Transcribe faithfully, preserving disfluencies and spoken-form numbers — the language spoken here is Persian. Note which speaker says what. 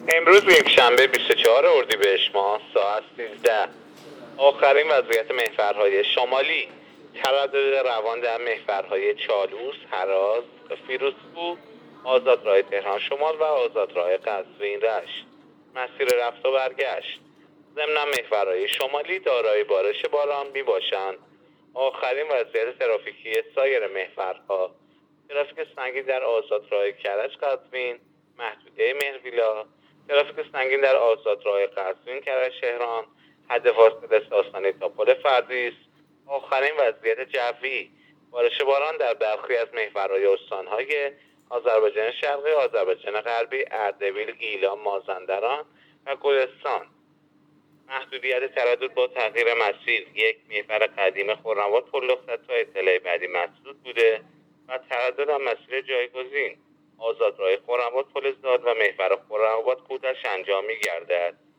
Speaker 1: امروز یک شنبه بیست و چهارم اردیبهشت ماه ساعت سیزده. آخرین وضعیت محورهای شمالی: تردد روان در محورهای چالوس، هراز، فیروزکوه، آزادراه تهران شمال و آزادراه قزوین رشت. مسیر رفت و برگشت: ضمن محورهای شمالی دارای بارش باران می باشند. آخرین وضعیت ترافیکی سایر محورها: ترافیک سنگین در آزادراه کرج قزوین، محدوده مهرویلا، ترافیک سنگین در آزادراه قزوین کرج تهران، حد فاصله ساسانی تا پل فردیس. آخرین وضعیت جوی: بارش باران در برخی از محورهای استانهای آذربایجان شرقی، آذربایجان غربی، اردبیل، گیلان، مازندران و گلستان. محدودیت تردد با تغییر مسیر: یک، محور قدیم خرم‌آباد پل‌لخت تا اطلاع بعدی مسدود بوده و تردد در مسیر جایگزین: آزادراه خرم‌آباد پل زاد و محور خرم‌آباد کودش انجام می‌گردد.